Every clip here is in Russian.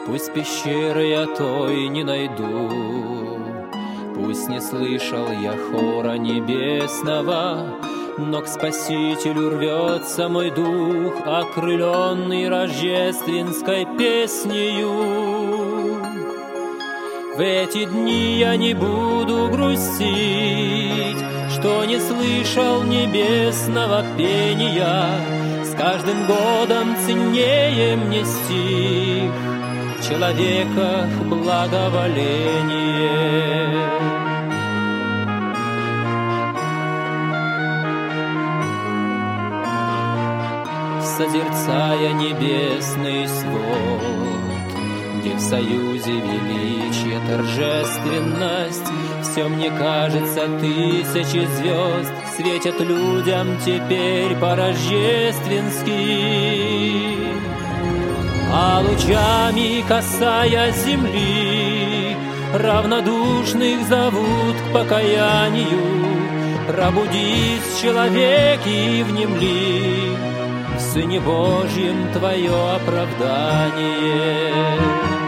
Пусть пещеры я той не найду, пусть не слышал я хора небесного, но к Спасителю рвется мой дух, окрыленный рождественской песнею. В эти дни я не буду грустить, что не слышал небесного пения. С каждым годом ценнее мне стих в человеках благоволение. Созерцая небесный свод, где в союзе величие, торжественность, все мне кажется, тысячи звезд светят людям теперь по-рождественски. А лучами касаясь земли, равнодушных зовут к покаянию. Пробудись, человек, и внемли в Сыне Божьем твое оправдание.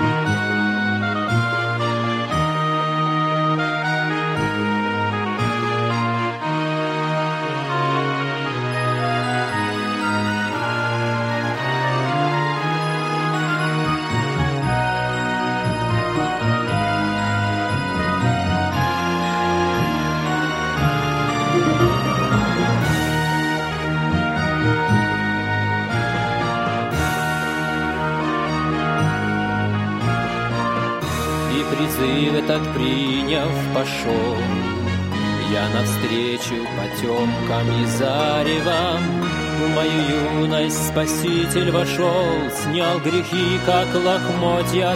Призыв этот приняв, пошел я навстречу потемкам и заревам. В мою юность Спаситель вошел, снял грехи, как лохмотья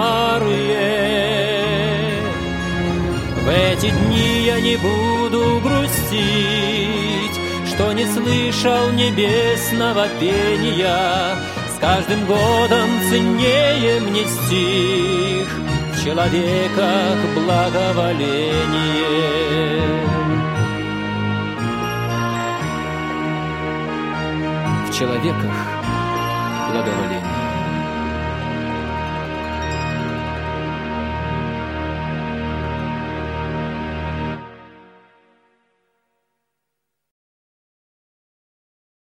старые. В эти дни я не буду грустить, что не слышал небесного пения. С каждым годом ценнее мне стих в человеках благоволение. В человеках благоволение.